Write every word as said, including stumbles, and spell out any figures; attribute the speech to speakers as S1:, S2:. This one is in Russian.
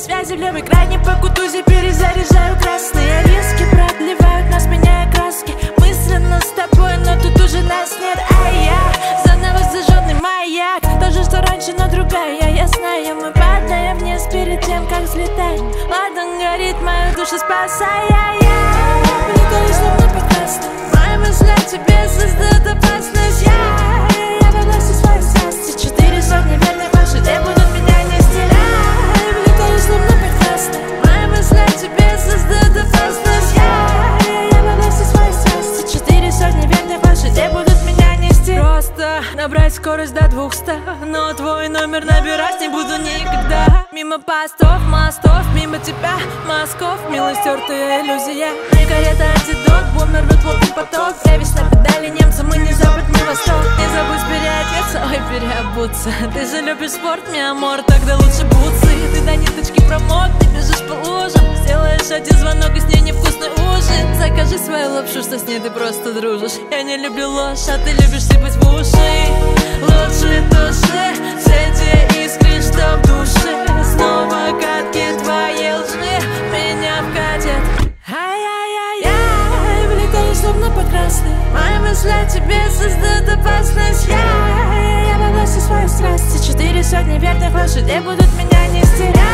S1: связи в левой крайне по кутузе перезаряжаю красные риски, продлевают нас, меняя краски. Мысленно с тобой, но тут уже нас нет. А я заново зажженный маяк, то же, что раньше, но другая, ясная. Мы падаем вниз перед тем, как взлетать. Ладно, горит мою душу, спасая. Я влетаю словно прекрасно. Мои мысли о тебе создают опасность. Я, я во власти своей страсти. Четыре сотни верных лошадей будут меня нести. Я влетаю словно прекрасно. Мои мысли о тебе создают опасность. Я, я во власти своей страсти. Четыре сотни верных лошадей будут меня нести. Просто набрать скорость до двухсот, но твой номер набирать не буду никогда. Мимо постов, мостов, мимо тебя, мазков. Мило стертая иллюзия. Не карета, антидот, бумер, выплывет поток. Ревись на педали, немцы, мы не запад, не восток. Не забудь переодеться, ой, переобуться. Ты же любишь спорт, ми амор, тогда лучше бутсы. Ты до ниточки промок, ты бежишь по лужам. Сделаешь один звонок, и с ней невкусный ужин. Закажи свою лапшу, что с ней ты просто дружишь. Я не люблю ложь, а ты любишь сыпать в уши. Лучше души, все те искры, что в душе. Снова катки твоей лжи меня вкатят. Ай-яй-яй-яй, влетаю словно по красной. Мои мысли о тебе создают опасность. Я, я во власти своей страсти. Четыре сотни верных лошадей будут меня нести.